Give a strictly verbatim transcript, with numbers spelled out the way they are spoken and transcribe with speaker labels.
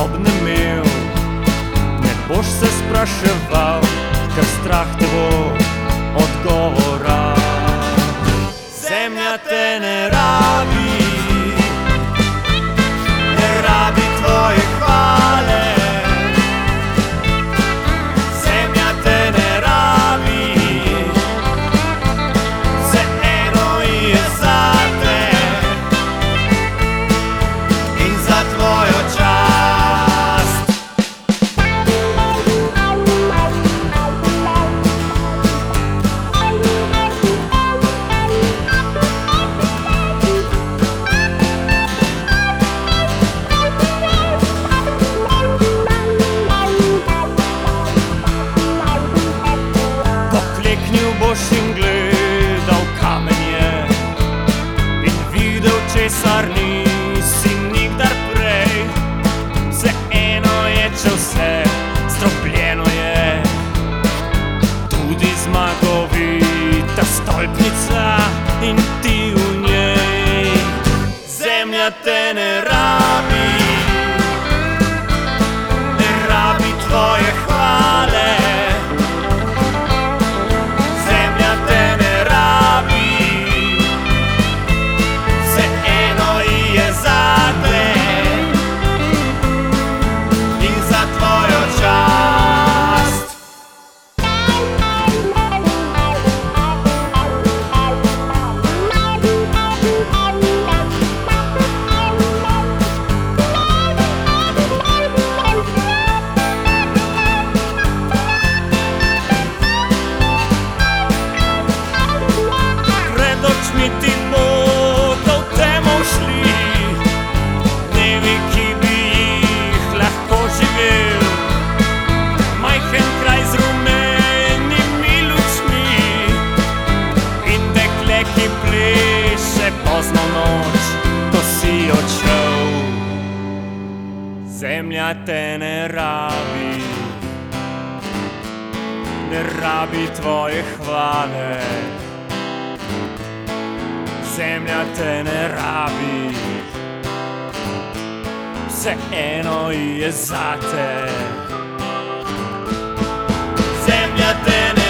Speaker 1: obnemel. Ne boš se spraševal, ker strah te bo odgovora. Zemlja te ne rabi, ne rabi tvoje hvale. Zemlja te ne rabi, vseeno je zate in za tvojo čast. Pokleknil boš in gledal kamenje in videl, česar nisi nikdar prej. Vseeno je, če vse zdrobljeno je, tudi zmagovita stolpnica in ti v njej. Zemlja te ne rabi, ne rabi tvoje hvale. Zemlja te ne rabi, vseeno je zate in za tvojo čast. Pred očmi ti bodo v temo šli dnevi, ki bi jih lahko živel. Majhen kraj z rumenimi lučmi in dekle, ki pleše pozno noč, ko si odšel. Zemlja te ne rabi, ne rabi tvoje hvale. Zemlja te ne rabi, vseeno je zate. Zemlja te ne